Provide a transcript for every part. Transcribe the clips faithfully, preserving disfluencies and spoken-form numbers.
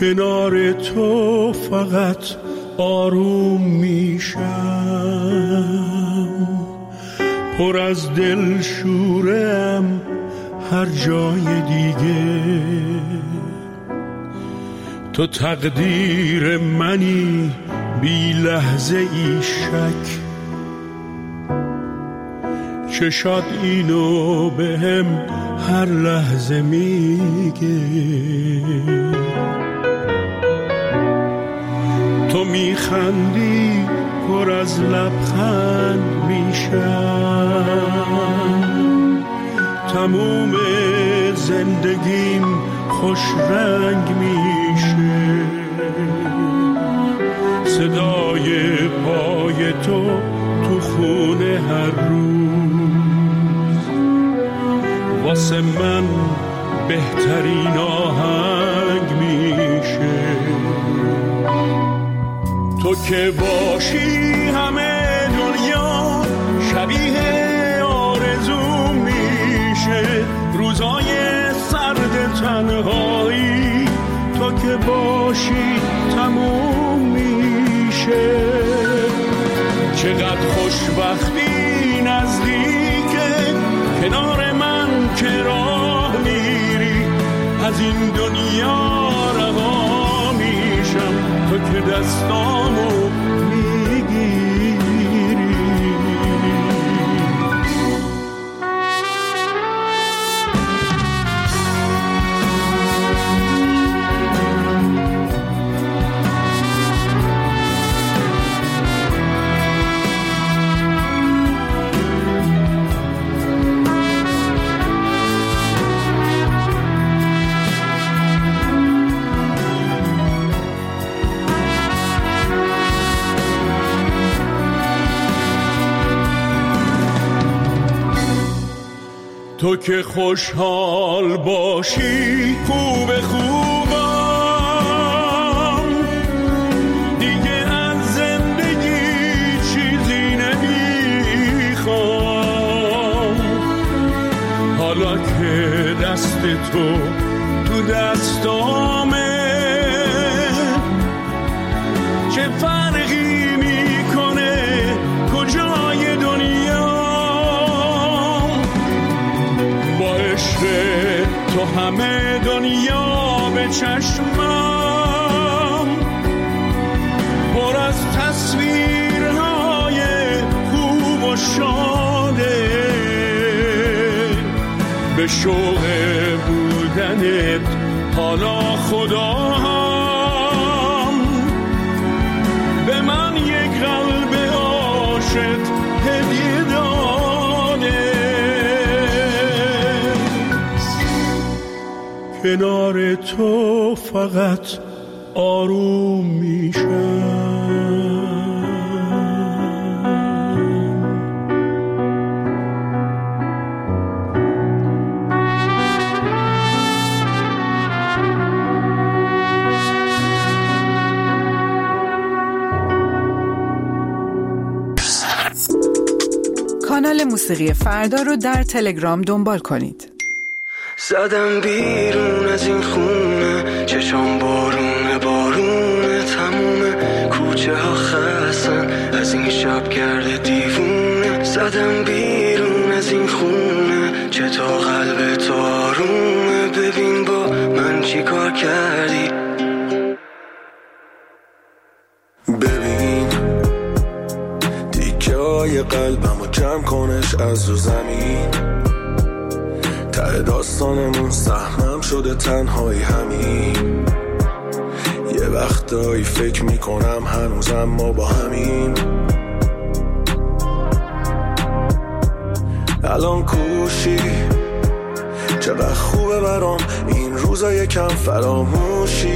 کنار تو فقط آروم میشم، پر از دل شورم هر جای دیگه. تو تقدیر منی بی لحظه ای شک، چشات اینو به هم هر لحظه میگه. تو میخندی پر از لبخند میشم، تموم زندگیم خوش رنگ میشه. صدای پای تو تو خونه هر روز واسه من بهترین آهنگ میشه. تو که باشی همه دنیا شبیه آرزو میشه. روزای سرد تنهایی تو که باشی تموم میشه. چقدر خوشبختی نزدیکه کنار من که راه میری. از این دنیا رها میشم تو که دستامو میگیری. تو که خوشحال باشی خوب خوبم، دیگه از زندگی چیزی نمیخوام. حالا که دست تو تو دستامه چه فرقی میکنه کجای دنیا. تو همه دنیا به چشمم پر از تصویرهای خوب و شاده. به شوق بودنت حالا خدا هم به من یک قلب عاشق هدیه داده. کنار تو فقط آروم میشم. کانال موسیقی فردا رو در تلگرام دنبال کنید. زدم بیرون از این خونه، چشام بارونه بارونه، تموم کوچه ها خستن از این شب کرده دیوونه. زدم بیرون از این خونه، چطور قلب تو آرومه، ببین با من چی کار کردی. ببین دیگه های قلبمو جمع کنش از رو زمین. ته داستانمون سهمم شده تنهایی همین. یه وقتایی فکر میکنم هنوزم ما با همین. الان کوشی چقدر خوبه برام این روزا یکم فراموشی.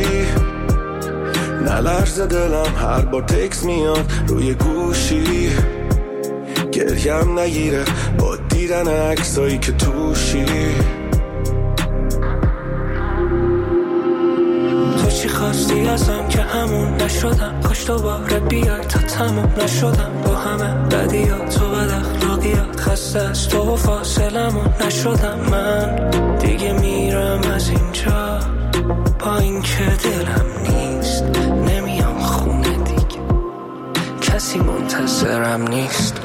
نلرزه دلم هر بار تکس میاد روی گوشی. گریم نگیره با دیدن عکسایی که توشی. تو چی خواستی ازم که همون نشدم، کاش دوباره بیای تا تموم نشدم با همه بدیات و بد اخلاقیات. خسته از تو و فاصلمون نشدم من دیگه، میرم از اینجا با این که دلم نیست نمیام خونه دیگه، کسی منتظرم نیست.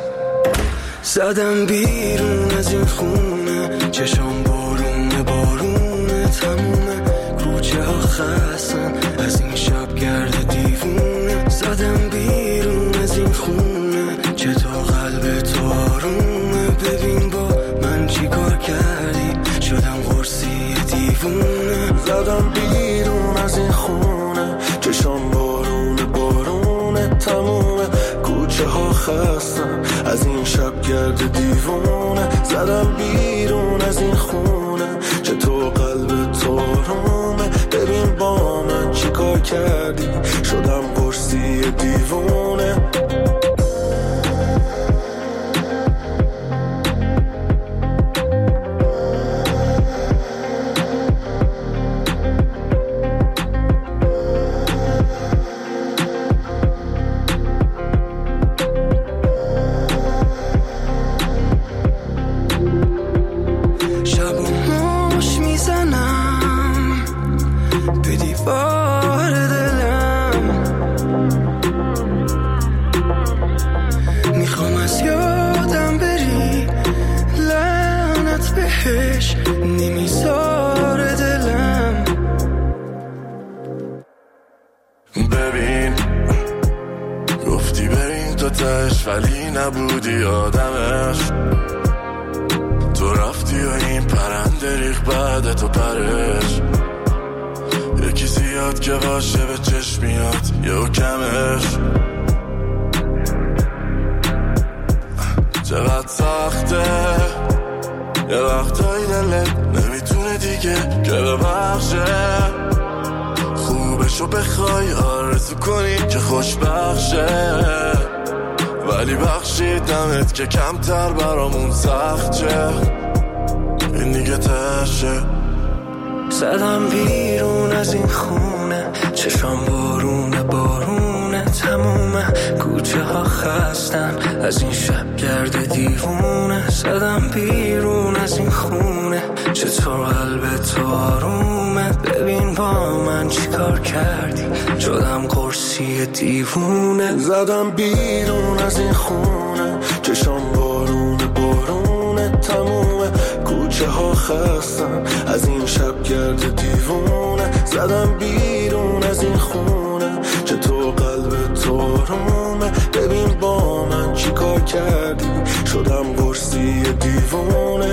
زدم بیرون از این خونه، چشام بارونه بارونه تمومه، کوچه ها خستن از این شب گرد دیوونه. زدم بیرون از این خونه، چطور قلب تو آرومه، ببین با من چی کار کردی، شدم قرصی دیوونه. زدم بیرون از این خونه، چشام بارونه بارونه تمومه، کوچه ها خستن از این شب گرد دیوونه. زدم بیرون از این خونه، چطور قلب تو آرومه، ببین با من چی کار کردی، شدم قرصی دیوونه. ببین گفتی بریم تو تش، ولی نبودی آدمش. تو رفتی و این پرنده ریخ بعد تو پرش، یکی زیاد که باشه به چشم میاد یهو کمش. چقدر سخته یه وقتایی دلت نمیتونه دیگه که ببخشه، خوبشو بخوای آرزو کنی که خوشبخشه، ولی بخشیدمت که کمتر برامون سخت شه، این دیگه تشه. زدم بیرون از این خونه، چشام بارونه بارونه تمومه، کوچه ها خستن از این شب گرد دیوونه. زدم بیرون از این خونه، چطور قلب تو آرومه، ببین با من چی کار کردی، شدم قرصی دیوونه. زدم بیرون از این خونه، چشام بارونه بارونه تمومه، کوچه ها خستن از این شب گرد دیوونه. زدم بیرون از این خونه، چطور قلب تو آرومه، ببین با من چی کار کردی، شدم قرصی دیوونه.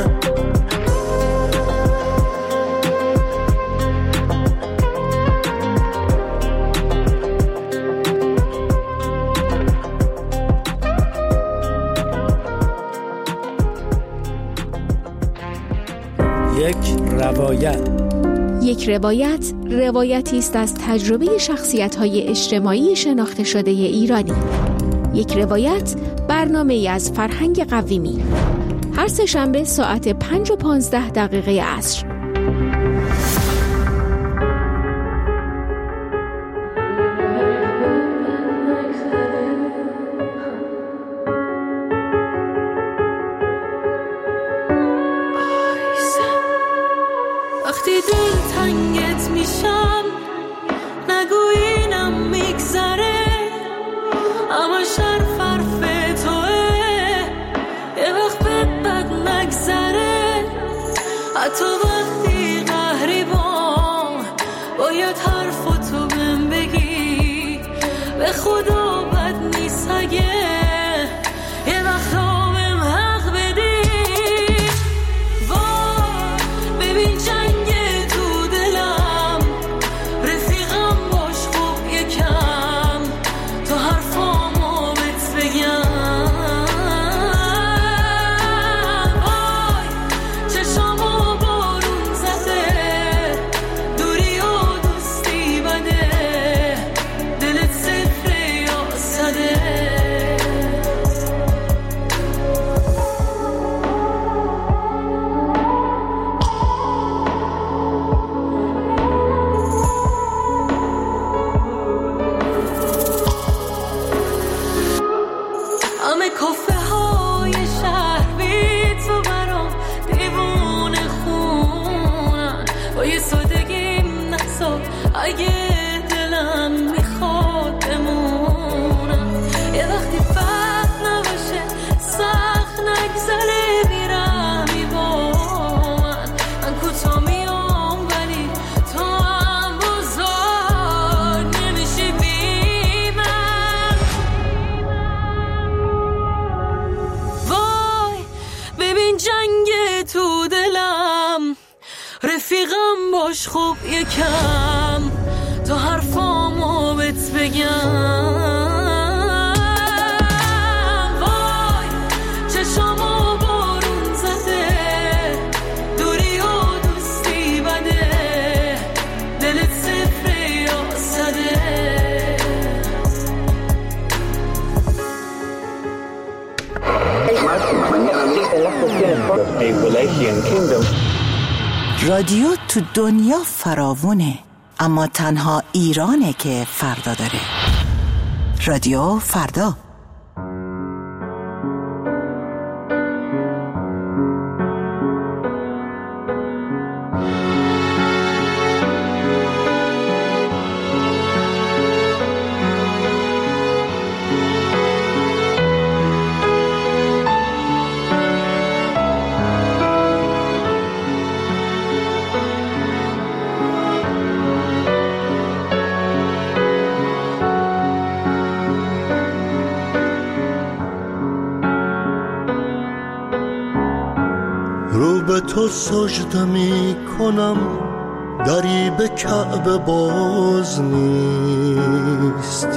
یک روایت. یک روایت روایتی است از تجربه شخصیت‌های اجتماعی شناخته شده ایرانی. یک روایت برنامه‌ای از فرهنگ قویمی. هر سه شنبه ساعت پنج و پانزده دقیقه عصر. وقتی دل تنگت میشم نگو اینم میگذره، اما شرف حرف توه، یه وقت بد بد نگذره، حتی وقتی اگه دلم میخواد بمونم، یه وقتی فرق نباشه سخت نگذره میرمی با من، من کوتا میام ولی تو هم بزرگ نمیشی بی من. وای ببین جنگ تو دلم، رفیقم باش خوب یکم تا حرفامو بهت بگم. وای چشامو بارون زده، دوری و دوستی بده، دلت صفره یا صده. رادیو تو دنیا فراوونه، اما تنها ایرانه که فردا داره. رادیو فردا. رو به تو سجده می کنم، دری به کعبه باز نیست،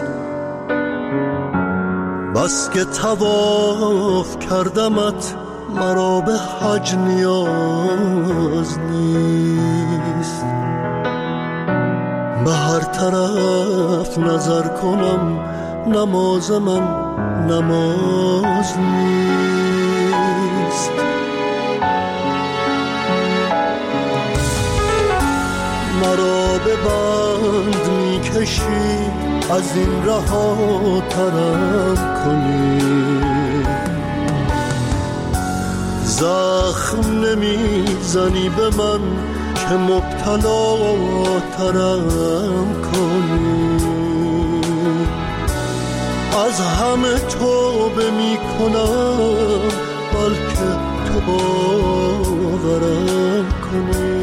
بس که طواف کردمت مرا به حج نیاز نیست. به هر طرف نظر کنم نماز من نماز نیست. مرا به بند می کشی، از این رها ترم کنی، زخم نمی زنی به من که مبتلا ترم کنی. از همه توبه می کنم بلکه تو باورم کنی.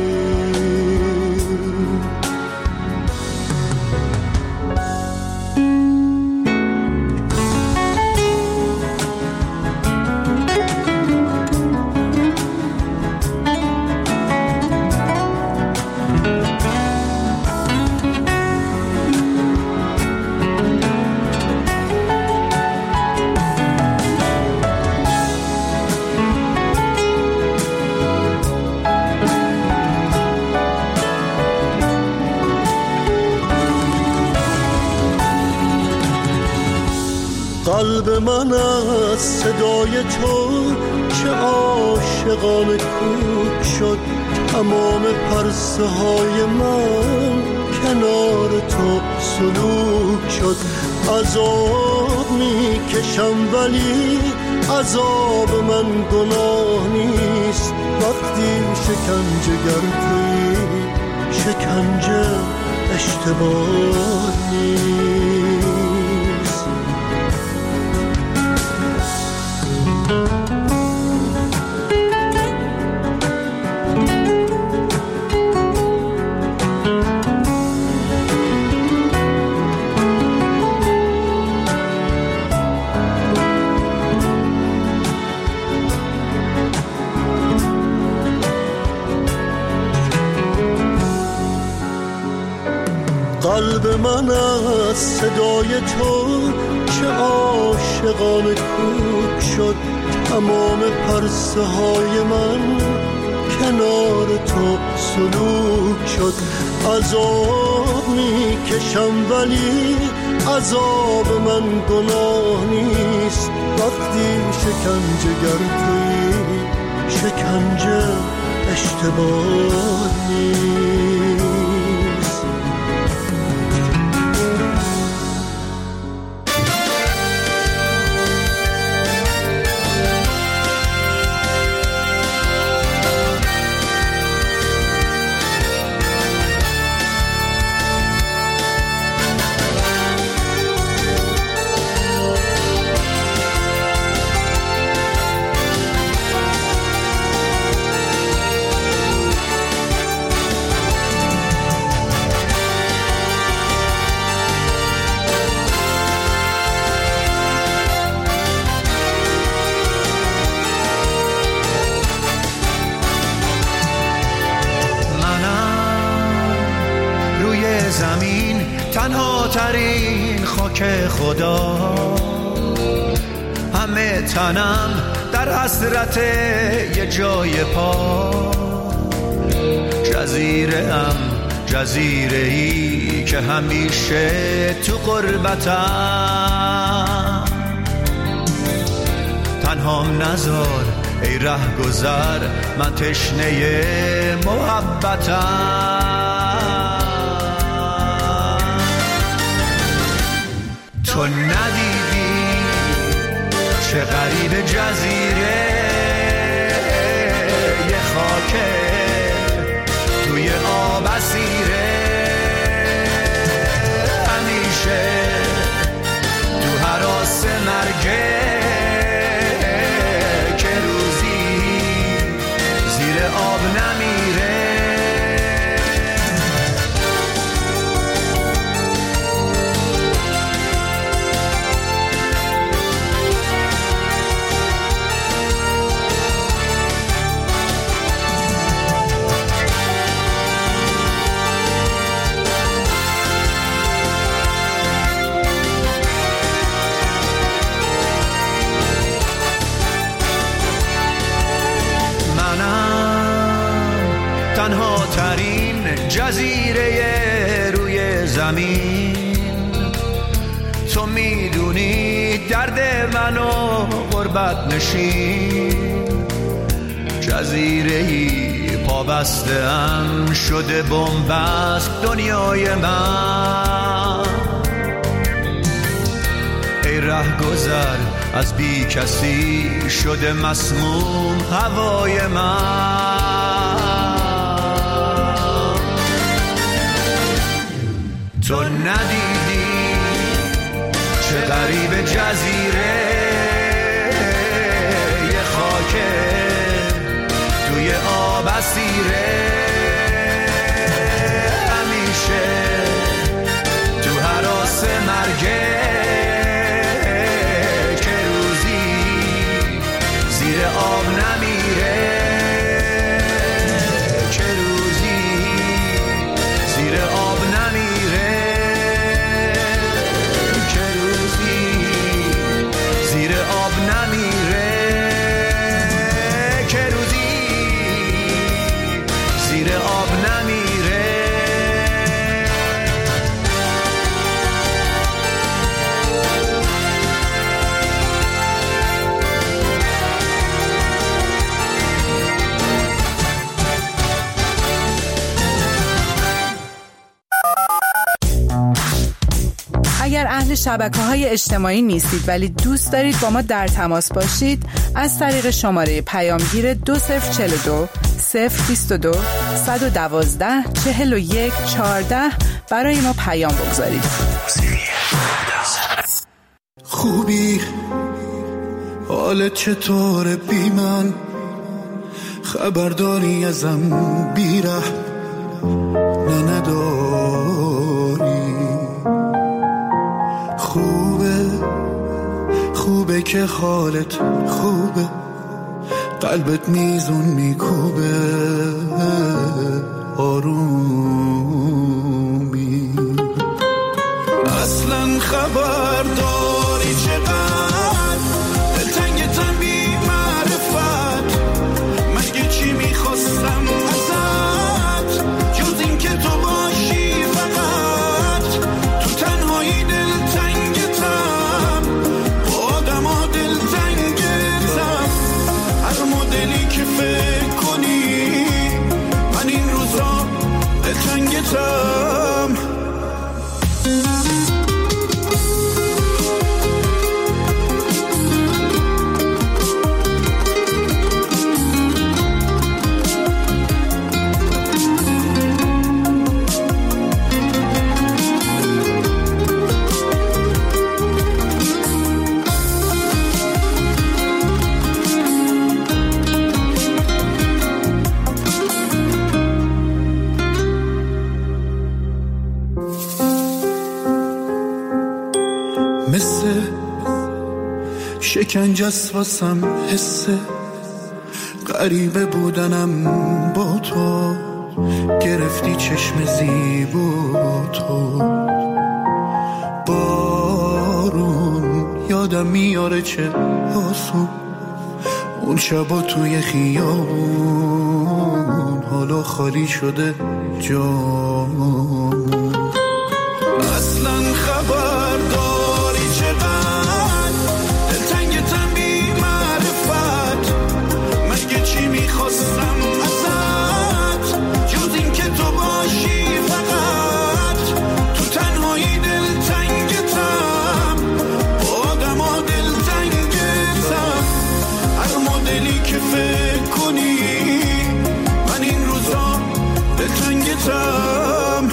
قلب من از صدای تو چه عاشقانه کوک شد، تمام پرسه های من کنار تو سلوک شد. عذاب می کشم ولی عذاب من گناه نیست، وقتی شکنجه گردی شکنجه اشتباه نیست. قلب من از صدای تو چه عاشقانه کوک شد، تمام پرسه های من کنار تو سلوک شد. عذاب می کشم ولی عذاب من گناه نیست، وقتی شکنجه گردی شکنجه اشتباه نیست. خاک خدا، همه تنم در حسرت یه جای پا. جزیره ام جزیره ای که همیشه تو غربتم، تنهام نذار ای ره گذر، من تشنه محبتم. تو ندیدی چه غریب جزیره، یه خاکه توی آب اسیره، همیشه تو هراس مرگه، که روزی زیر آب نمیره. تنها ترین جزیره روی زمین، تو میدونی درد منو غربت نشین. جزیره‌ای پابسته ام شده بنبست دنیای من. ای ره گذر از بی کسی شده مسموم هوای من. تو ندیدی چه غریب جزیره، یه خاکه توی آب اسیره، همیشه تو هراس مرگه، که روزی زیر آب نمیره، که روزی زیر آب نمیره، که روزی زیر آب نمیره، که روزی زیر آب نمیره. اگر اهل شبکه‌های اجتماعی نیستید ولی دوست دارید با ما در تماس باشید، از طریق شماره پیامگیر دو صفر چهل و دو صفر بیست و دو صد و دوازده چهل و یک چهارده برای ما پیام بگذارید. خوبی حالت چطوره بی من، خبرداری ازم بیره نه نداری. خوبه خوبه که حالت خوبه، قلبت میزون میکوبه آرومی. اصلا خبرداری چقدر دلتنگتم بی معرفت، مگه چی میخواستم ازت جز این که تو باشی فقط. تو تنهایی دلتنگتم، با آدم ها دلتنگتم، هر مدلی که فکر کنی من این روزا دلتنگتم. مثل شکنجست واسم حسه، غریبه بودنم با تو، گرفتی چشم زیبا تو، با یادم میاره چه آسون اون شبا توی خیابون، حالا خالی شده جامون. اصلا خبر داری چقدر دلتنگتم بی معرفت، مگه چی میخواستم ازت جز این که تو باشی فقط. تو تنهایی دلتنگتم، با آدم ها دلتنگتم، هر مدلی که فکر کنی من این روزا دلتنگتم.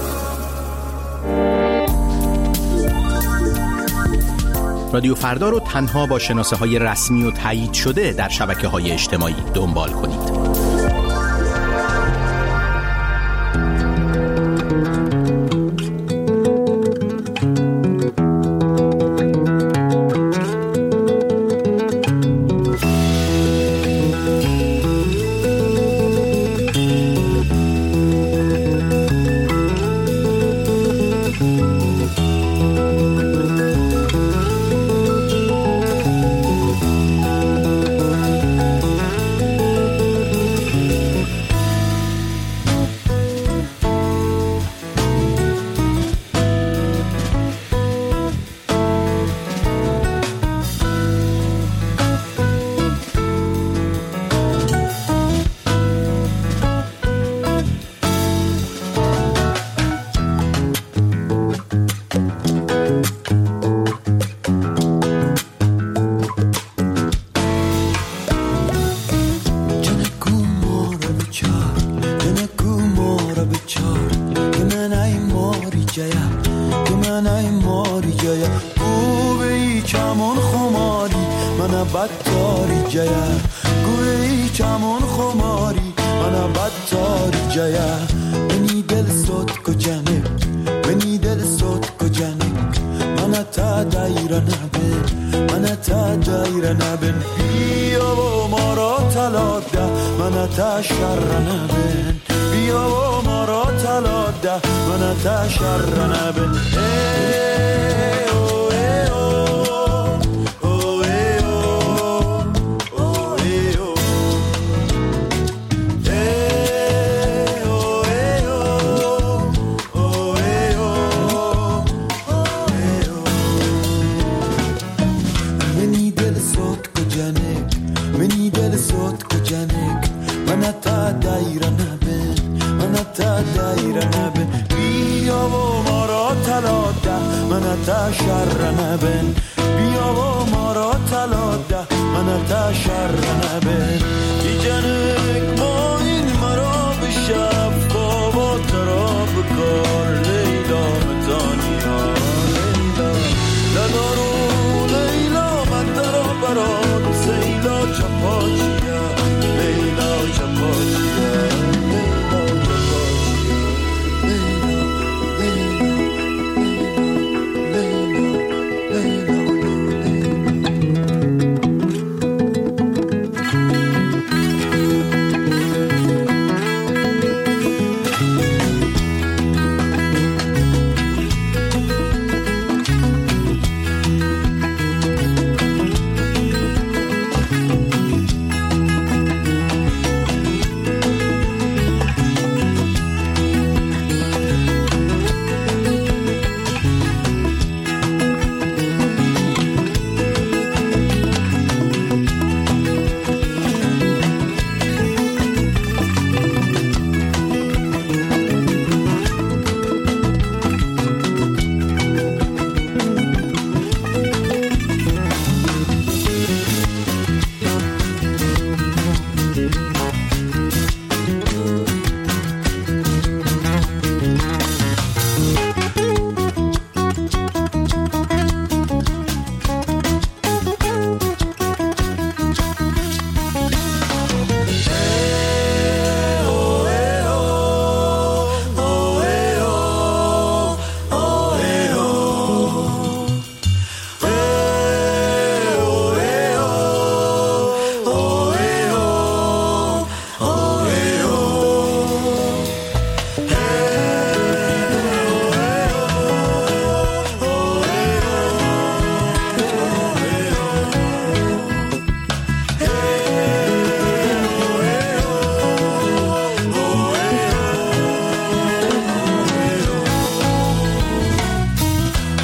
رادیو فردا رو تنها با شناسه های رسمی و تایید شده در شبکه های اجتماعی دنبال کنید.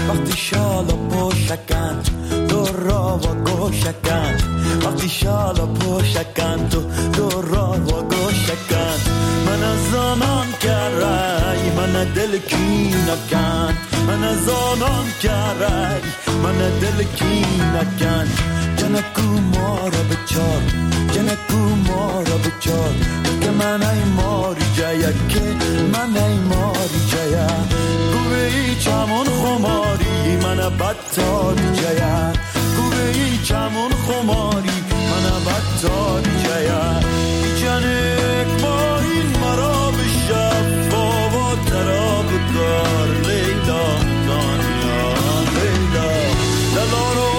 وقتی شالا پوشکن تو را و گوشکن وقتی شالا پوشکن تو تو را و گوشکن من از آنم که رای من دل کی نکن من از آنم که رای من دل کی نکن جنکو ما را بچار جنکو ما را بچار که من ای ماری جایا که من ای ماری جایا گوی چمون خماری من بدتاری جایا گوی چمون خماری من بدتاری جایا جنک با این مرا بشب بابا ترا بکار لیلا دانیا لیلا لالارو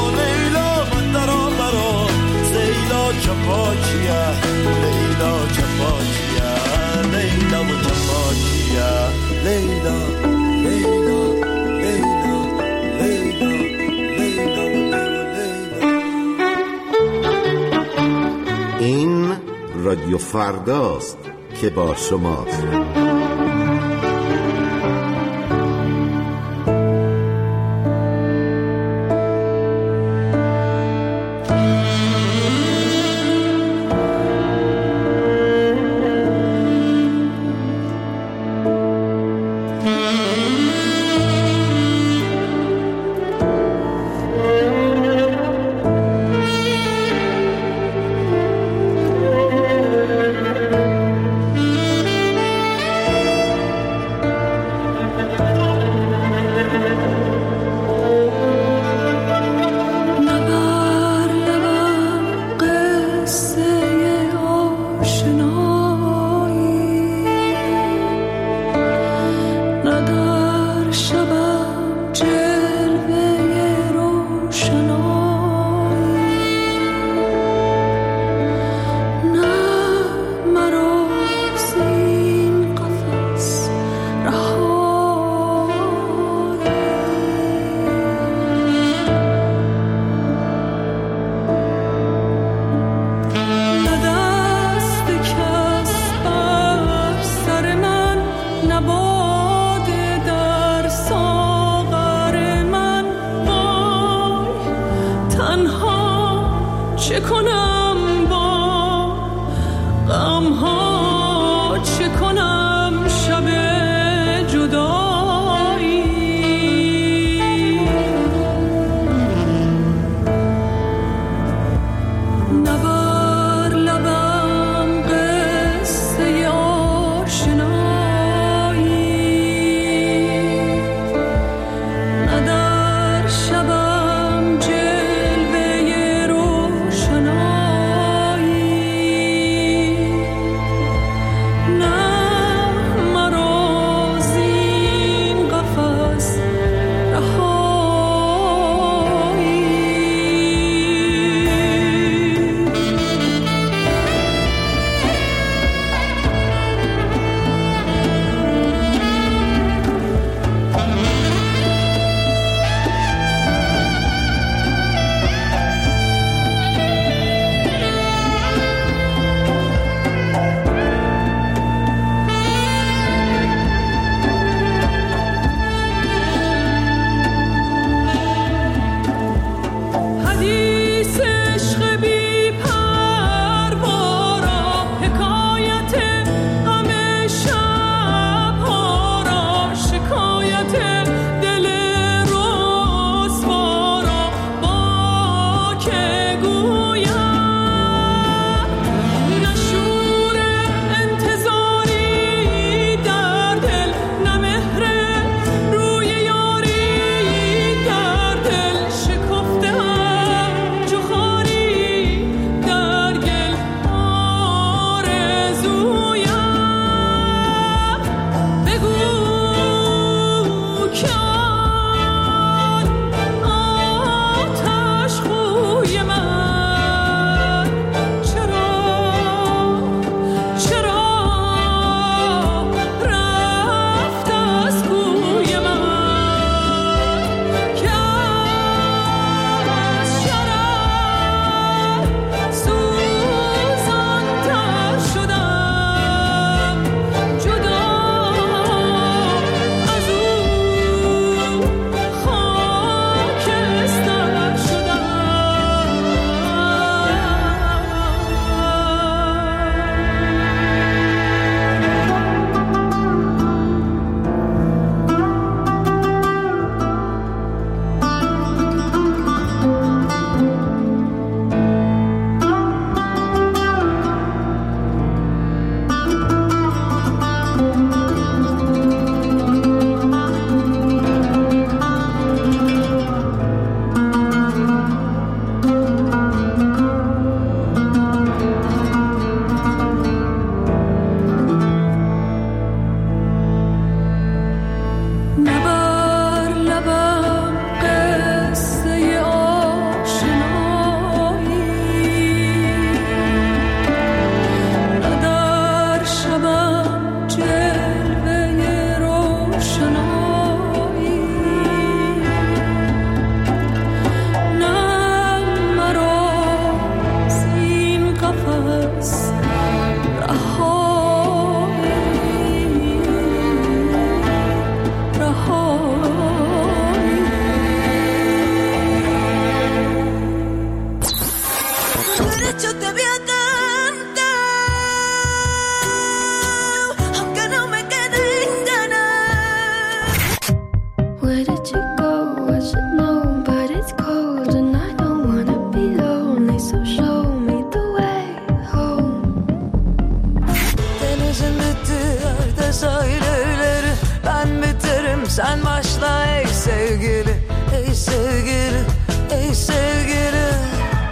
چپاچیا لیلا چپاچیا لیلا و چپاچیا لیلا لیلا لیلا لیلا لیلا. این رادیو فرداست که با شماست.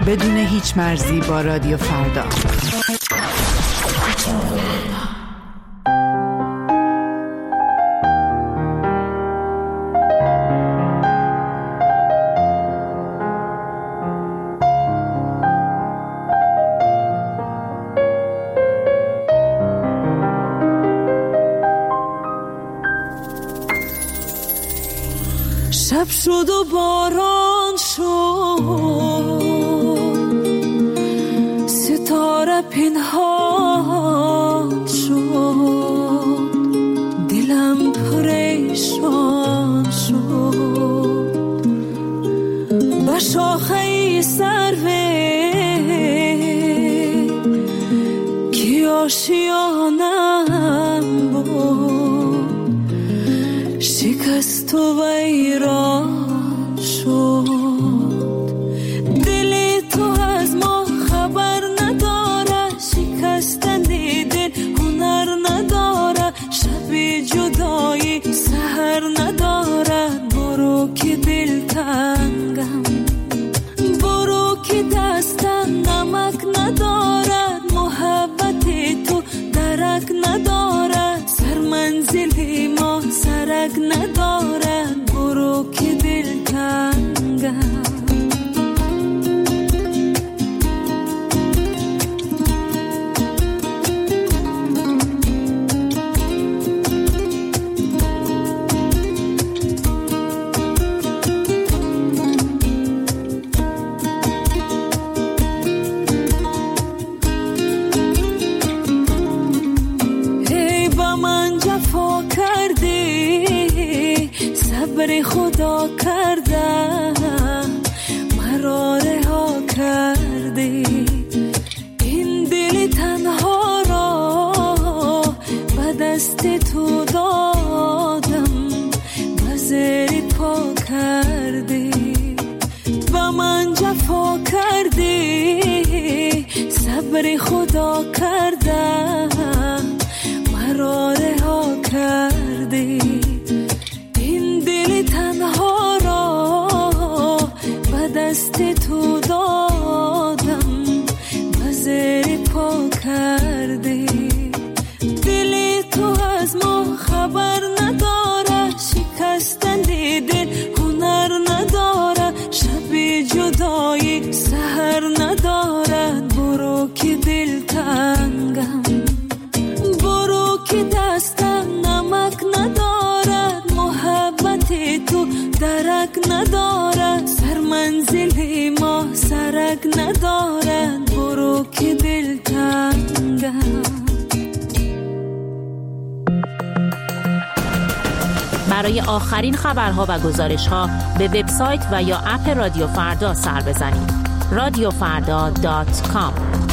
بدون هیچ مرزی با رادیو فردا. شب شد و باران شد، ستاره پنهان شد، دلم پریشان شد. با شاخه سروه که آشیانم بود، شکست و ویران شد. دل تو از ما خبر نداره، شکستن دل هنر نداره، شب جدایی سحر نداره. برو که دل تنگم، برو که دستم نمک ندارد، محبت تو درک ندارد، سر منزل ما سرک ندارد. برو که دل تنگم. صبر خدا کردم، مرا رها کردی. این دل تنها را به دست تو دادم، به زیر پا کردی. با من جفا کردی، صبر خدا کردم، مرا رها کردی. تنها را به دست تو دادم، به زیر پا کردی. دل تو از ما خبر نداره، شکستن دل هنر نداره، شب جدایی سحر ندارد. برو که دل تنگم، برو که دستم نمک ندارد، محبت تو درک ندارد، سر منزل ما سرک ندارد. برو که دل تنگم. برای آخرین خبرها و گزارش‌ها به وبسایت و یا اپ رادیو فردا سر بزنید. رادیو فردا دات کام.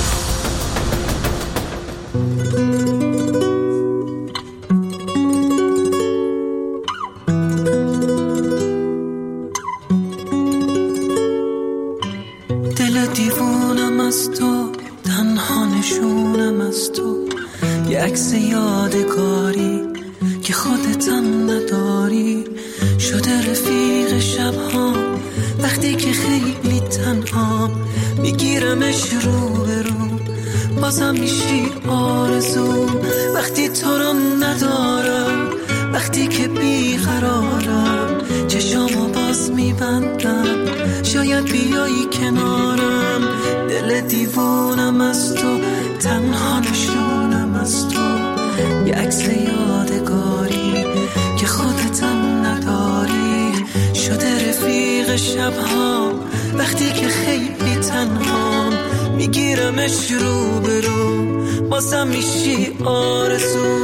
دل دیوونم از تو، تنها نشونم از تو، یه عکس یادگاری که خودتم نداری. شده رفیق شبها وقتی که خیلی تنهام، میگیرمش رو به رو، بازم میشی آرزو. وقتی تو رو ندارم، وقتی که بیقرارم، چشامو باز میبندم، شاید بیایی کنارم. دل دیوونم از تو، تنها نشونم از تو، یه عکس یادگاری که خودتم نداری. شده رفیق شبها وقتی که خیلی تنهام، میگیرمش رو به رو، بازم میشی آرزو.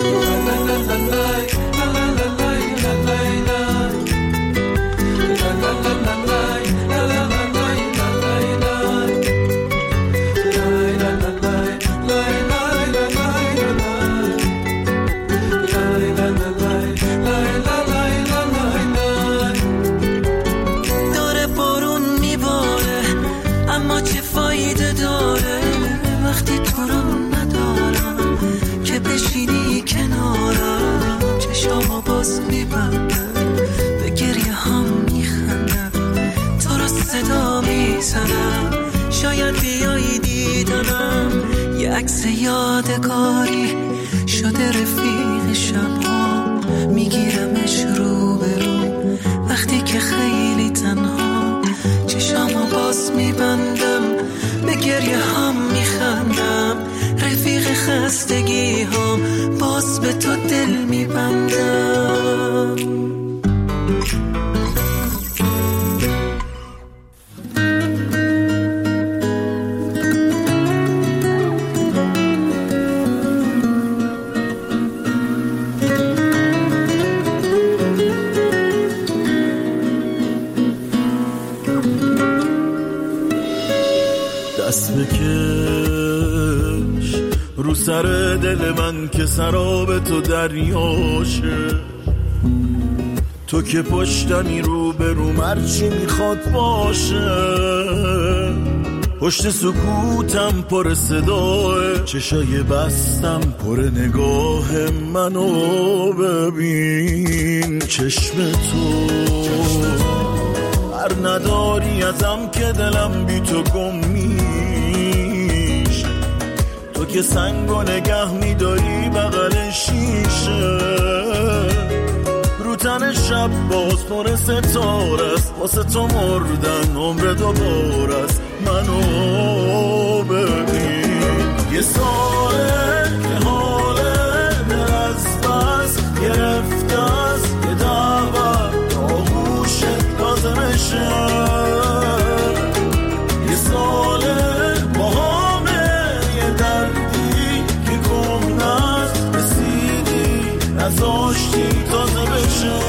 شاید شاید بیایی دیدنم، یه عکس یادگاری شده رفیق شبها، میگیرمش رو به رو وقتی که خیلی تنها، چشامو باز میبندم به گریه هم میخندم، رفیق خستگی هم باز به تو دل میبندم. دست بکش رو سر دل من که سراب تو دریاشه، تو که پشتمی رو به رو مرچی میخواد باشه، پشت سکوتم پر صداه، چشای بستم پر نگاه منو ببین، چشم تو هر نداری ازم که دلم بی تو گم میشه، تو که سنگو نگه میداری بغل شیشه، رو تن شب باز پر ستاره است، واسه تو مردن عمر دوباره است، منو ببین یه ساله که حاله دل از بس گرفته است، یه دعوت آغوشت لازمشه، یه ساله با همه یه دردی که گم نست رسیدی نزاشتی تازه بشه.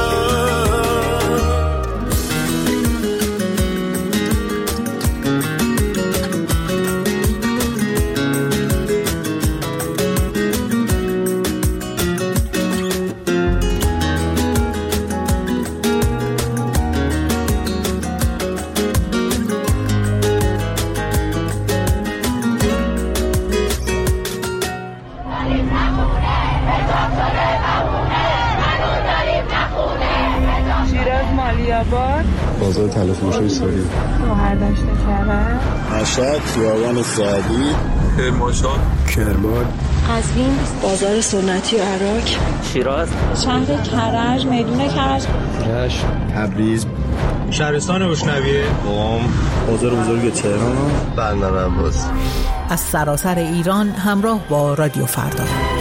بازار تلفروشی ساری، شوهر داشته کرده، مشهد، خیابان سعدی، کرمانشاه، کرمان، قزوین، بازار سنتی و عراق، شیراز، شهر کرج، میدون کرج، رشت، تبریز، شهرستان روشنویه، قم، بازار بزرگ تهران، بندر عباس. از سراسر ایران همراه با رادیو فردا.